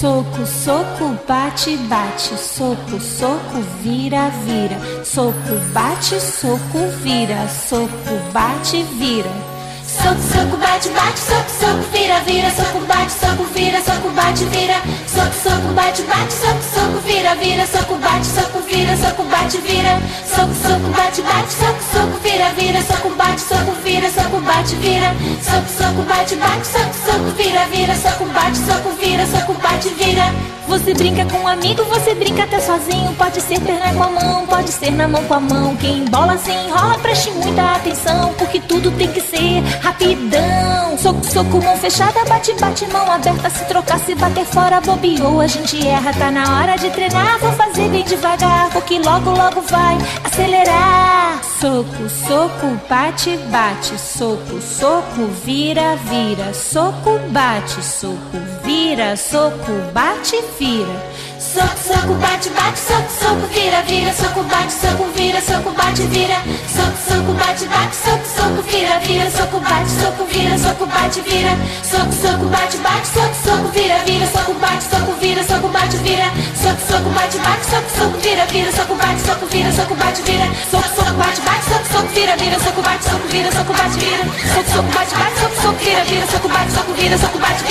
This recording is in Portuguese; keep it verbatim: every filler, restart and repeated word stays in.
Soco, soco, bate, bate, soco, soco, vira, vira, soco, bate, soco, vira, soco, bate, vira. Soco, soco, bate, bate, soco, soco, vira, vira, soco, bate, soco, vira, soco, bate, vira. Soco, soco, bate, bate, soco, soco, vira, vira, soco, bate, soco, vira, soco, bate, vira. Soco, soco, bate, bate, soco, soco, vira, vira, soco, bate, soco, vira, soco, bate, vira. Soco, soco, bate, bate, soco, soco, vira, vira, soco, bate, soco, vira, soco, bate, vira. Você brinca com um amigo, você brinca até sozinho. Pode ser perna com a mão, pode ser na mão com a mão. Quem bola se enrola, preste muita atenção, porque tudo tem que ser rapidão. Soco, soco, mão fechada, bate, bate, mão aberta. Se trocar, se bater fora, bobeou, a gente erra. Tá na hora de treinar, vou fazer bem devagar, porque logo, logo vai acelerar. Soco, soco, bate, bate, soco, soco, vira, vira, soco, bate, soco, vira, soco, bate, vira. Soco, soco, bate, bate, soco, soco, vira, vira, soco, bate, soco, vira, soco, bate, vira. Soco, soco, bate, bate, soco, soco, vira, vira, soco, bate, soco, vira, soco, bate, vira. Soco, soco, bate, bate, soco, soco, vira, vira, soco, bate, soco, vira, soco, bate, vira. Soco, soco, bate, bate, soco, soco, vira, vira, soco, bate, soco, vira, soco, bate, vira. Soco, soco, bate, bate, soco, soco, vira, vira, soco, bate, soco, vira, soco, bate, vira. Soco, soco, bate, bate, soco, soco, vira, vira, soco, bate, soco, vira, soco, bate, vira.